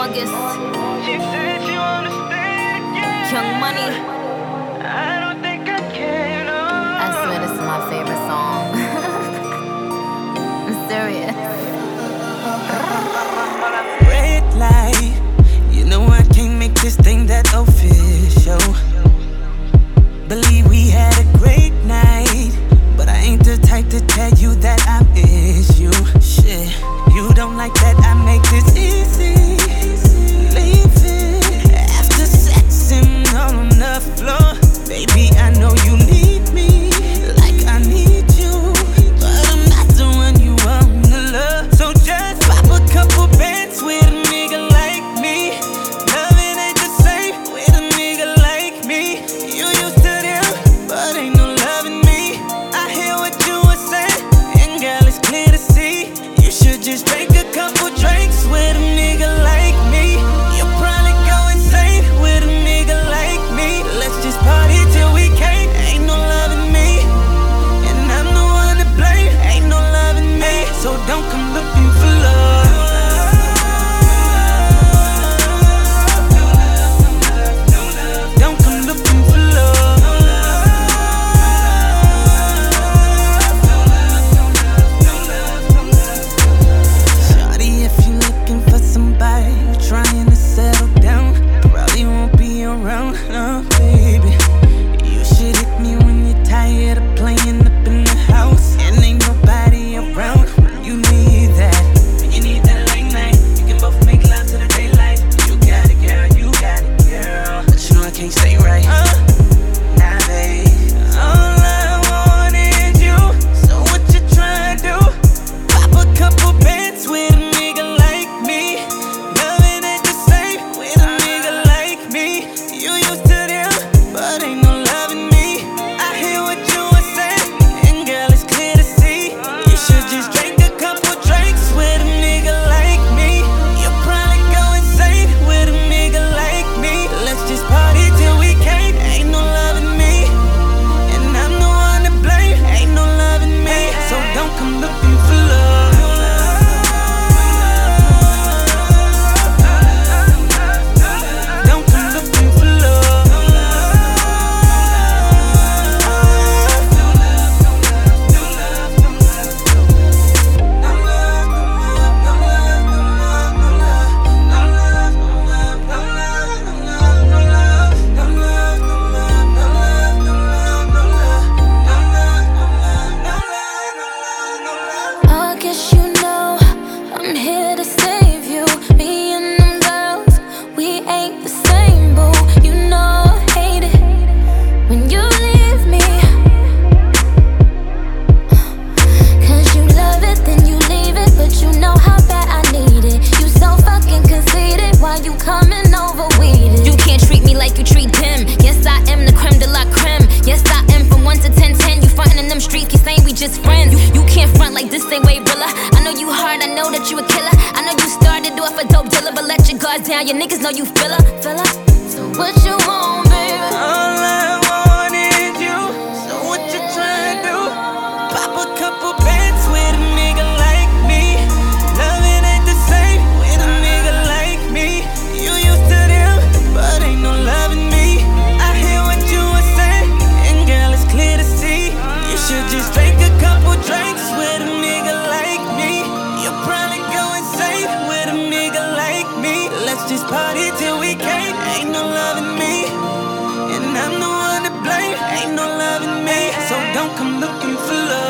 August. She said she wanna stay again. Young Money. I don't think I can. I swear this is my favorite song. I'm serious. Red light, you know I can't make this thing that official. Believe we had a great night, but I ain't the type to tell you that I miss you. Shit, you don't like that I make this easy. Leave it after sex and all on the floor. Baby, I know you need me like I need you, but I'm not the one you want to love. So just pop a couple bands with a nigga like me. Loving ain't the same with a nigga like me. You used to them, but ain't no loving me. I hear what you were saying, and girl, it's clear to see. You should just drink a couple drinks with a nigga like me. You'll probably go insane with a nigga like me. Let's just party till we can't. Ain't no loving me, and I'm the one to blame. Ain't no loving me, so don't come looking for love. Don't come looking for love. Shawty, if you looking for somebody trying to settle down, probably won't be around, no, baby. You should hit me when you're tired of playing up in the house and ain't nobody around when you need that. When you need that late night, you can both make love to the daylight. You got it, girl, you got it, girl. But you know I can't stay right. Nah, babe. All I want is you. So what you tryna do? Pop a couple bands with a nigga like me. Loving ain't the same with a nigga like me. You used to them, but ain't no loving me. I hear what you were saying, and girl, it's clear to see. You should just drink a couple drinks with a nigga like me. You'll probably go insane with a nigga like me. Let's just party till we can't. Ain't no loving me, and I'm the one to blame. Ain't no loving me, so don't come looking for love. Don't come looking for love. I guess you know I'm here to save you. Me and them girls, we ain't the same, boo. You know I hate it when you leave me. 'Cause you love it, then you leave it, but you know how bad I need it. You so fucking conceited, why you coming over weeded? You can't treat me like you treat him. Yes, I am the creme de la creme. Yes, I am from 1 to 10, 10. You frontin' in them streets, you saying we just friends. You can't front like this ain't way realer. I know you hard, I know that you a killer. I know you started off a dope dealer, but let your guards down. Your niggas know you filler. So what you want, baby? All I want is you. So what you tryna do? Pop a couple bands with a nigga like me. Loving ain't the same with a nigga like me. You used to them, but ain't no loving me. I hear what you were saying, and girl, it's clear to see. You should just drink a couple drinks with a nigga like me. You'll probably go insane with a nigga like me. Let's just party till we can't. Ain't no loving me, and I'm the one to blame. Ain't no loving me, so don't come looking for love.